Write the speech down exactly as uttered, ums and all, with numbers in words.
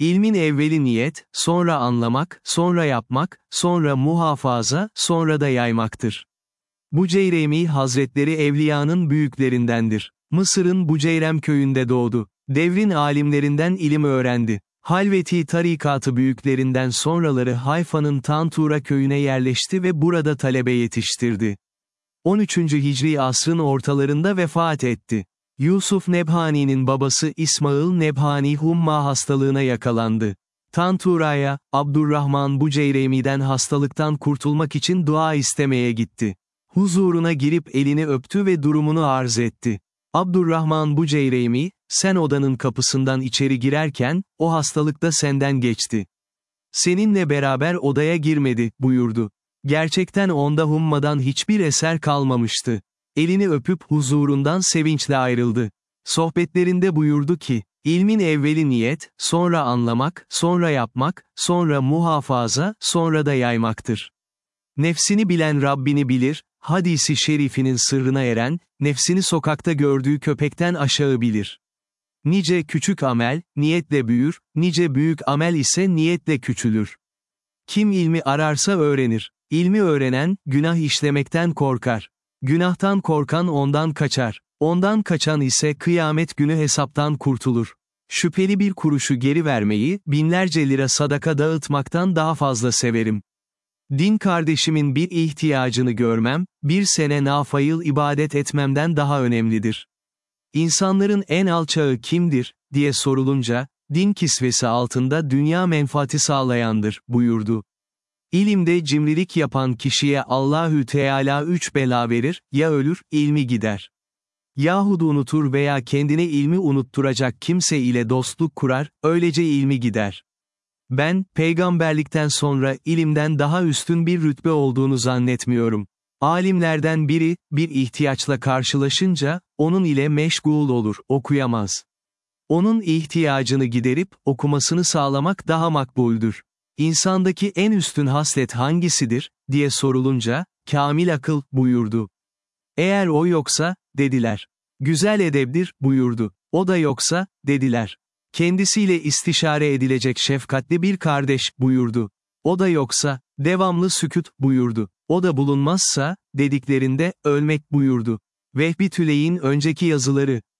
İlmin evveli niyet, sonra anlamak, sonra yapmak, sonra muhafaza, sonra da yaymaktır. Buceyremi Hazretleri Evliya'nın büyüklerindendir. Mısır'ın Buceyrem köyünde doğdu. Devrin alimlerinden ilim öğrendi. Halveti tarikatı büyüklerinden sonraları Hayfa'nın Tantura köyüne yerleşti ve burada talebe yetiştirdi. on üçüncü Hicri asrın ortalarında vefat etti. Yusuf Nebhani'nin babası İsmail Nebhani humma hastalığına yakalandı. Tantura'ya, Abdurrahman Buceyremi'den hastalıktan kurtulmak için dua istemeye gitti. Huzuruna girip elini öptü ve durumunu arz etti. Abdurrahman Buceyremi, sen odanın kapısından içeri girerken, o hastalık da senden geçti. Seninle beraber odaya girmedi, buyurdu. Gerçekten onda hummadan hiçbir eser kalmamıştı. Elini öpüp huzurundan sevinçle ayrıldı. Sohbetlerinde buyurdu ki, ilmin evveli niyet, sonra anlamak, sonra yapmak, sonra muhafaza, sonra da yaymaktır. Nefsini bilen Rabbini bilir, hadisi şerifinin sırrına eren, nefsini sokakta gördüğü köpekten aşağı bilir. Nice küçük amel, niyetle büyür, nice büyük amel ise niyetle küçülür. Kim ilmi ararsa öğrenir. İlmi öğrenen, günah işlemekten korkar. Günahtan korkan ondan kaçar. Ondan kaçan ise kıyamet günü hesaptan kurtulur. Şüpheli bir kuruşu geri vermeyi, binlerce lira sadaka dağıtmaktan daha fazla severim. Din kardeşimin bir ihtiyacını görmem, bir sene nafayıl ibadet etmemden daha önemlidir. İnsanların en alçağı kimdir, diye sorulunca, din kisvesi altında dünya menfaati sağlayandır, buyurdu. İlimde cimrilik yapan kişiye Allahü Teala üç bela verir, ya ölür, ilmi gider. Yahut unutur veya kendine ilmi unutturacak kimse ile dostluk kurar, öylece ilmi gider. Ben, peygamberlikten sonra ilimden daha üstün bir rütbe olduğunu zannetmiyorum. Alimlerden biri, bir ihtiyaçla karşılaşınca, onun ile meşgul olur, okuyamaz. Onun ihtiyacını giderip, okumasını sağlamak daha makbuldür. İnsandaki en üstün haslet hangisidir, diye sorulunca, kamil akıl, buyurdu. Eğer o yoksa, dediler. Güzel edeptir, buyurdu. O da yoksa, dediler. Kendisiyle istişare edilecek şefkatli bir kardeş, buyurdu. O da yoksa, devamlı sükût, buyurdu. O da bulunmazsa, dediklerinde, ölmek, buyurdu. Vehbi Tüley'in önceki yazıları.